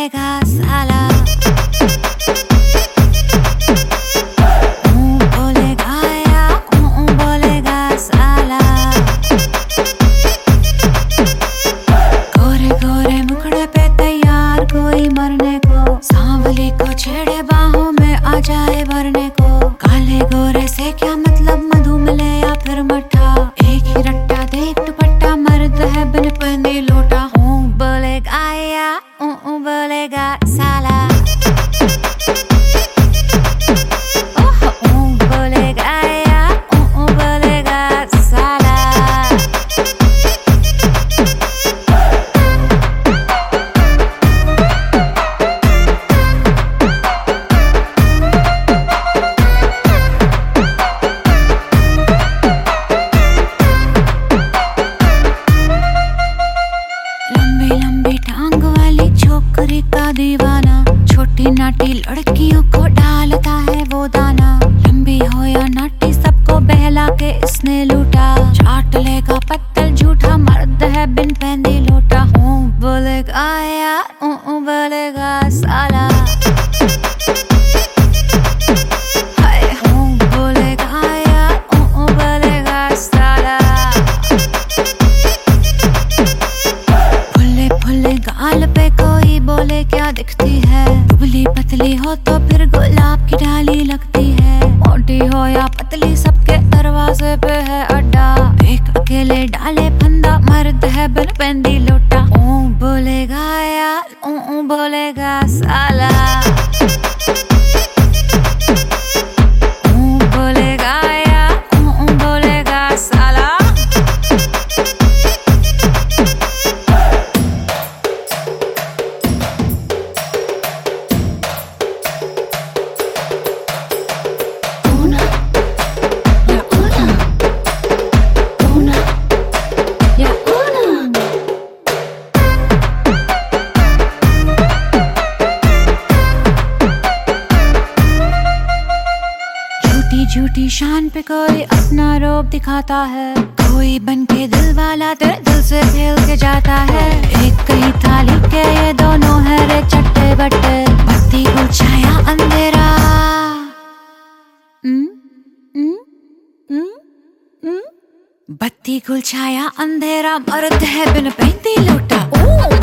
बोलेगा साला। बोलेगा या बोलेगा साला। गोरे गोरे मुखड़े पे तैयार कोई मरने को, सांवली को छेड़े बाहों में आ जाए भरने को। काले गोरे से क्या मतलब, मधु मिले या फिर मठा, एक ही रट्टा देख दुपट्टा, मर्द है बिन पहने लोटा। बोलेगा या बोलेगा साला। बोलेगा या बोलेगा साला। लंबी लंबी टांग वाली छोकरी का दीवाना, छोटी नाटी लड़कियों को डालता है वो दाना। लंबी हो या नाटी सबको बहला के इसने लूटा, चाट लेगा पत्तल झूठा, मर्द है बिन पहनदी लोटा। बोलेगा या बोलेगा साला। बोलेगा या बोलेगा साला। फुल्ले फुल्ले गाल पे कोई बोले क्या दिखती है, दुबली पतली हो तो फिर गुलाब की डाली लगती है। मोटी हो या पतली सबके दरवाजे पे है अड्डा, एक अकेले डाले फंदा, मर्द है बिन पहनदी लोटा। बोलेगा या बोलेगा साला। बोलेगा या बोलेगा साला। झूठी शान पे कोई अपना रोब दिखाता है, कोई बन के दिल वाला तेरे दिल से खेल के जाता है। एक कहीं थाली के ये दोनों है रे चट्टे बट्टे, बत्ती को छाया अंधेरा। बत्ती गुल छाया अंधेरा, मर्द है बिन पहनती लोटा।